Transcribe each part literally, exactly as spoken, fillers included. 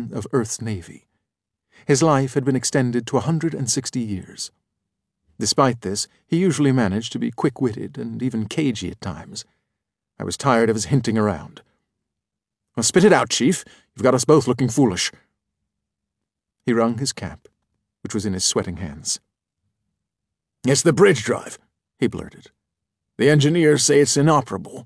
captain of Earth's Navy. His life had been extended to a hundred and sixty years. Despite this, he usually managed to be quick-witted and even cagey at times. I was tired of his hinting around. "Well, spit it out, Chief. You've got us both looking foolish." He wrung his cap, which was in his sweating hands. "It's the bridge drive," he blurted. "The engineers say it's inoperable."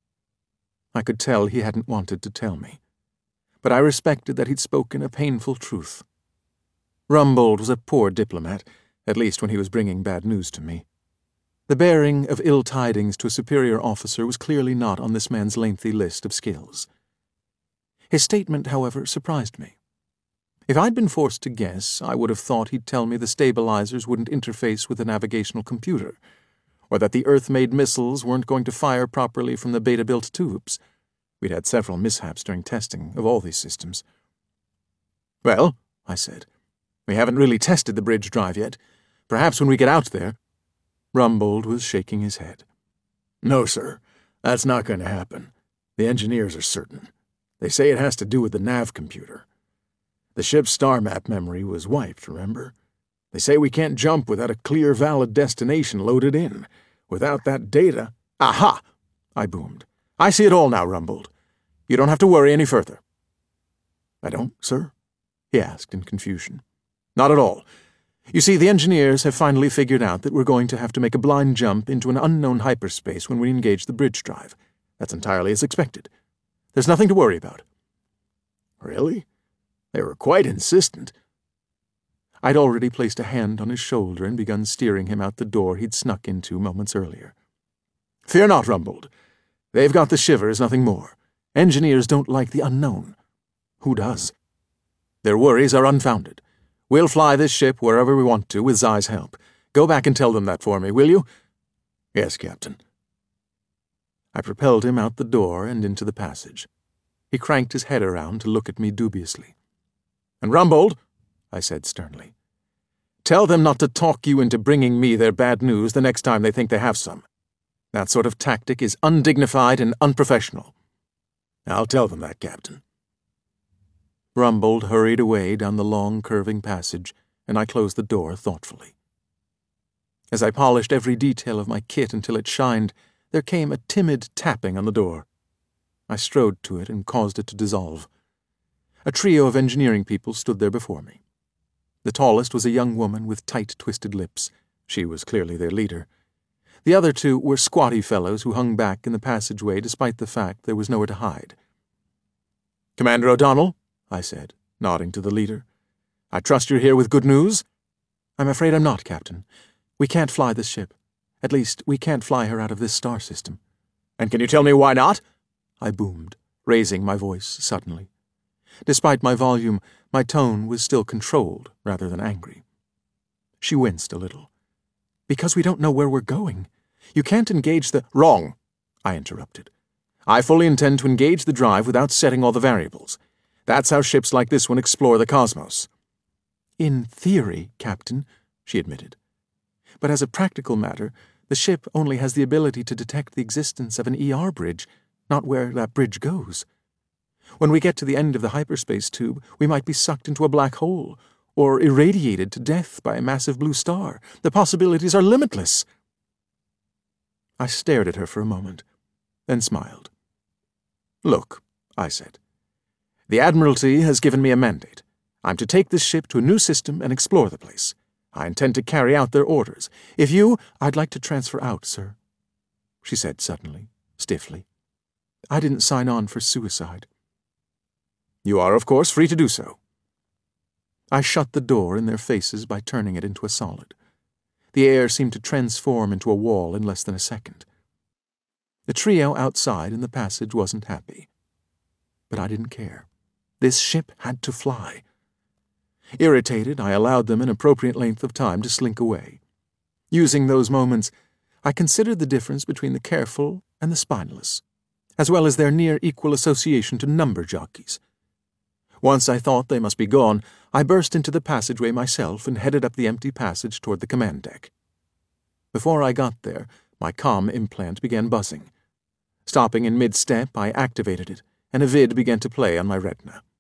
I could tell he hadn't wanted to tell me, but I respected that he'd spoken a painful truth. Rumbold was a poor diplomat, at least when he was bringing bad news to me. The bearing of ill tidings to a superior officer was clearly not on this man's lengthy list of skills. His statement, however, surprised me. If I'd been forced to guess, I would have thought he'd tell me the stabilizers wouldn't interface with the navigational computer, or that the Earth-made missiles weren't going to fire properly from the beta-built tubes. We'd had several mishaps during testing of all these systems. "Well," I said, "we haven't really tested the bridge drive yet. Perhaps when we get out there—" Rumbold was shaking his head. "No, sir. That's not going to happen. The engineers are certain. They say it has to do with the nav computer. The ship's star map memory was wiped, remember? They say we can't jump without a clear, valid destination loaded in. Without that data—" "Aha!" I boomed. "I see it all now, Rumbold. You don't have to worry any further." "I don't, sir?" he asked in confusion. "Not at all. You see, the engineers have finally figured out that we're going to have to make a blind jump into an unknown hyperspace when we engage the bridge drive. That's entirely as expected. There's nothing to worry about." "Really? They were quite insistent." I'd already placed a hand on his shoulder and begun steering him out the door he'd snuck into moments earlier. "Fear not, Rumbold. They've got the shivers, nothing more. Engineers don't like the unknown. Who does? Their worries are unfounded. We'll fly this ship wherever we want to with Zai's help. Go back and tell them that for me, will you?" "Yes, Captain." I propelled him out the door and into the passage. He cranked his head around to look at me dubiously. "And Rumbold," I said sternly, "tell them not to talk you into bringing me their bad news the next time they think they have some. That sort of tactic is undignified and unprofessional." "I'll tell them that, Captain." Rumbold hurried away down the long, curving passage, and I closed the door thoughtfully. As I polished every detail of my kit until it shined, there came a timid tapping on the door. I strode to it and caused it to dissolve. A trio of engineering people stood there before me. The tallest was a young woman with tight, twisted lips. She was clearly their leader. The other two were squatty fellows who hung back in the passageway despite the fact there was nowhere to hide. "Commander O'Donnell," I said, nodding to the leader, "I trust you're here with good news?" "I'm afraid I'm not, Captain. We can't fly this ship. At least, we can't fly her out of this star system." "And can you tell me why not?" I boomed, raising my voice suddenly. Despite my volume, my tone was still controlled rather than angry. She winced a little. "Because we don't know where we're going. You can't engage the—" "Wrong," I interrupted. "I fully intend to engage the drive without setting all the variables. That's how ships like this one explore the cosmos." "In theory, Captain," she admitted. "But as a practical matter, the ship only has the ability to detect the existence of an E R bridge, not where that bridge goes. When we get to the end of the hyperspace tube, we might be sucked into a black hole, or irradiated to death by a massive blue star. The possibilities are limitless." I stared at her for a moment, then smiled. "Look," I said, "the Admiralty has given me a mandate. I'm to take this ship to a new system and explore the place. I intend to carry out their orders. If you—" "I'd like to transfer out, sir," she said suddenly, stiffly. "I didn't sign on for suicide." "You are, of course, free to do so." I shut the door in their faces by turning it into a solid. The air seemed to transform into a wall in less than a second. The trio outside in the passage wasn't happy. But I didn't care. This ship had to fly. Irritated, I allowed them an appropriate length of time to slink away. Using those moments, I considered the difference between the careful and the spineless, as well as their near-equal association to number jockeys. Once I thought they must be gone, I burst into the passageway myself and headed up the empty passage toward the command deck. Before I got there, my comm implant began buzzing. Stopping in mid-step, I activated it, and a vid began to play on my retina.